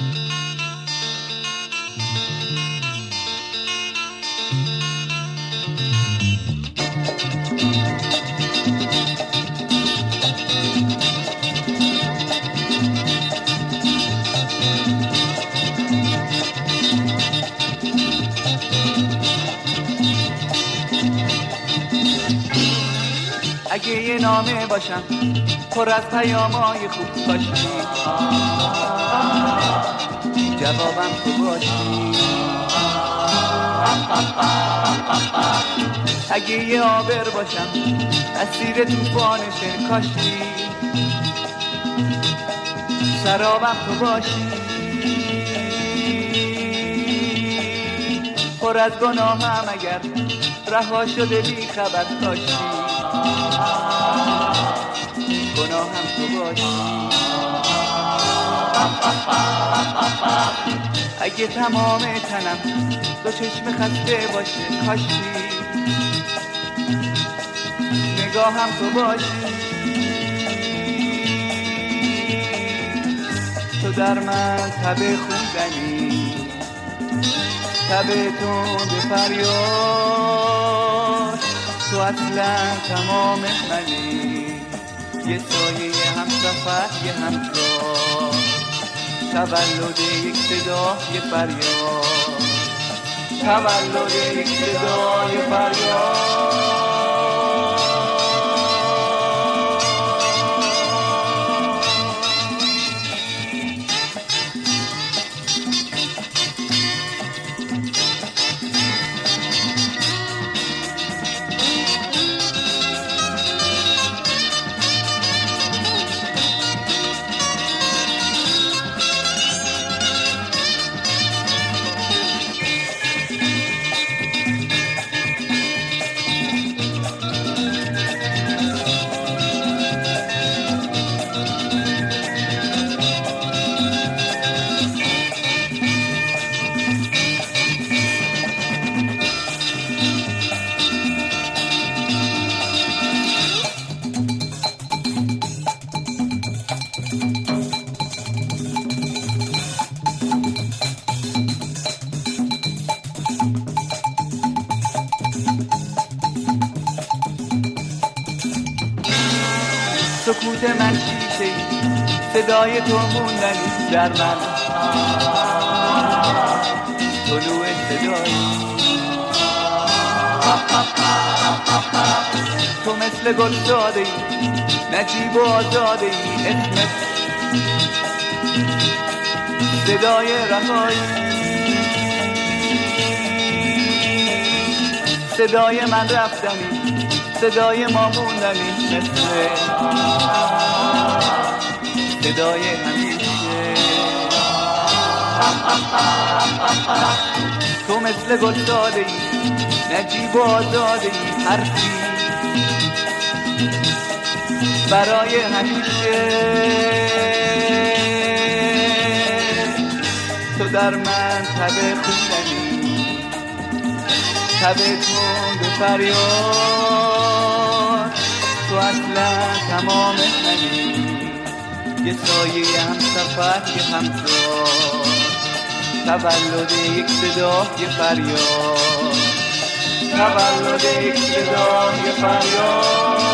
اگه یه نامه باشم پر از پیامای خوب کاشی، جوابم تو باشی. اگه یه آبر باشم اسیر توفان شن کاشی، سرابم تو باشی. پر از گناهم اگر رها شده بی خبر کاشی، گناهم تو باشی. اگه تمام تنم دو چشم خسته باشه کاشی، نگاهم تو باشی. تو در من تب خوندنی، تب تند فریاد، تو اصلا تمام منی. یه سایه همسفر یه همراه، تولد یک صدا یه فریاد، تولد یک صدا یه فریاد. سکوت من شیشه صدای تو موندنی در من، طلوع صدایی تو مثل گل زاده ای، نجیب و آزاده ای. اسمت صدای رهایی، صدای من رفتنی، صدای ما موندنی. مثل صدای همیشه تو مثل گل زاده ای، نجیب و آزاده ای. حرفی برای همیشه، تو در من تب خوندنی، تب تند فریاد، تو اصلا تمام منی. یه سایه همسفر یه همراه، تولد یک صدا یه فریاد، تولد یک صدا یه فریاد.